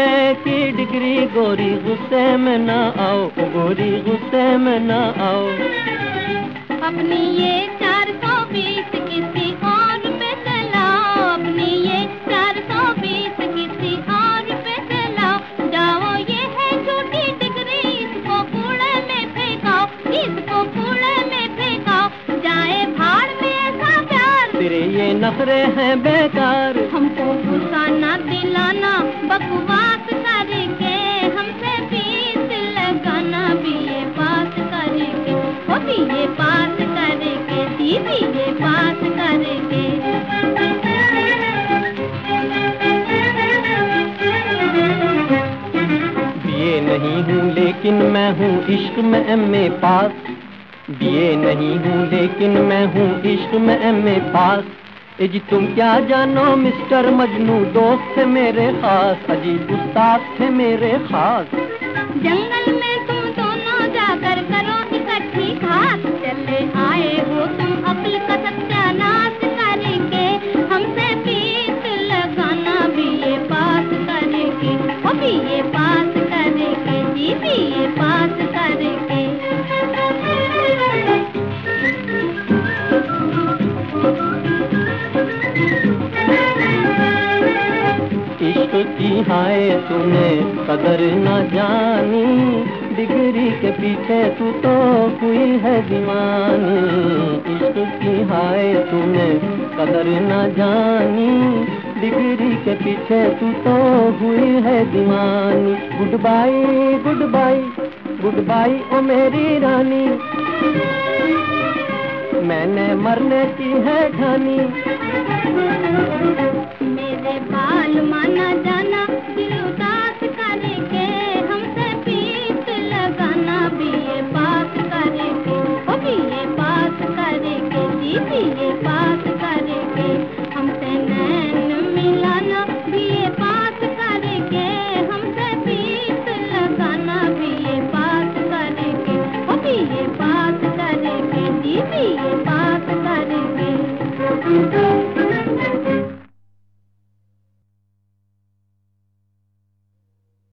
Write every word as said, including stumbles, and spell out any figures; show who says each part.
Speaker 1: MA की degree, गोरी गुस्से में ना आओ, गोरी गुस्से में ना आओ।
Speaker 2: अपनी ये चार सौ बीस किसी और पे चलाओ, अपनी ये चार सौ बीस किसी और पे चलाओ। जाओ ये है झूठी डिग्री, इसको कूड़े में फेंकाओ, इसको कूड़े में फेंकाओ। जाए भाड़ में ऐसा प्यार,
Speaker 1: तेरे ये नखरे हैं बेकार।
Speaker 2: हमको गुस्सा ना दिलाना, बकवास करके हमसे फीस लगाना, बीए पास करके, ओ बीए पास करके, जी बीए पास करके।
Speaker 1: बीए नहीं हूँ लेकिन मैं हूँ इश्क में एमए पास, बीए नहीं हूँ लेकिन मैं हूँ इश्क में एमए पास। ए जी तुम क्या जानो मिस्टर मजनू, दोस्त थे मेरे खास, अजीब उस्ताद थे मेरे खास।
Speaker 2: जंगल में तुम दोनों जाकर करो इकट्ठी घास, चले आए हो तुम अक्ल का सत्यानाश करके, हमसे फीस लगाना बीए पास करके, ओ बीए पास करके, जी बीए पास करके।
Speaker 1: इश्क की हाय तूने कदर न जानी, डिग्री के पीछे तू तो हुई है दीवानी। इश्क की हाय तूने कदर न जानी, डिग्री के पीछे तू तो हुई है दीवानी। Goodbye goodbye goodbye ओ मेरी रानी, मैंने मरने की है ठानी।
Speaker 2: मेरे बाल माना जाना, दिल उदास करके हमसे फीस लगाना, बीए पास करके, ओ बीए पास करके, जी बीए पास करके। हमसे नैन मिलाना, बीए पास करके, हमसे फीस लगाना, बीए पास करके, ओ बीए पास करके, जी बीए पास करके।